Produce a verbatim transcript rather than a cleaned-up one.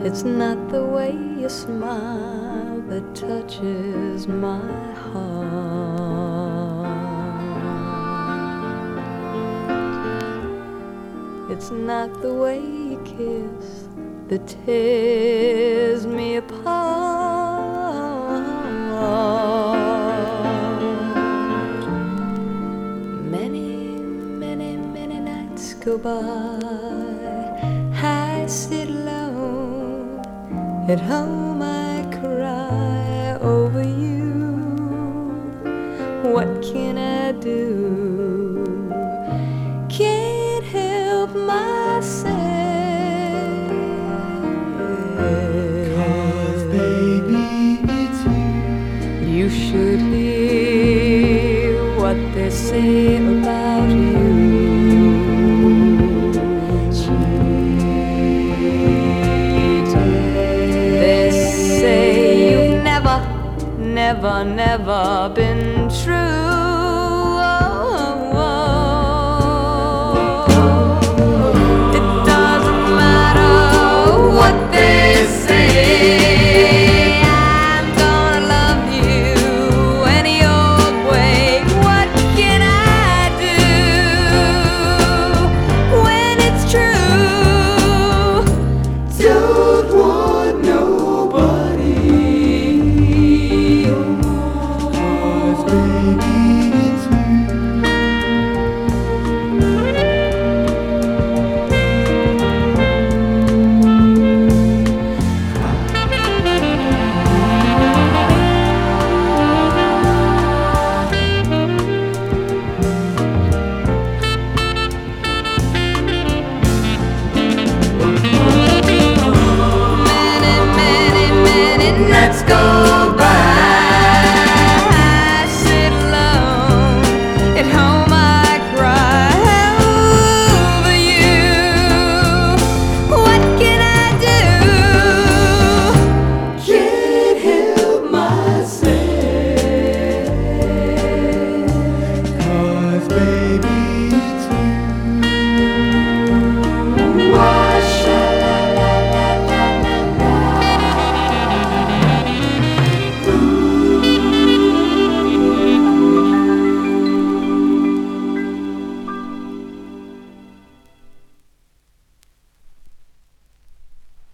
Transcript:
It's not the way you smile that touches my heart. It's not the way you kiss that tears me apart. Many, many, many nights go by, I sit alone, at home I cry over you. What can I do? Can't help myself. 'Cause baby, it's you. You should hear what they say about you. Never, never been true.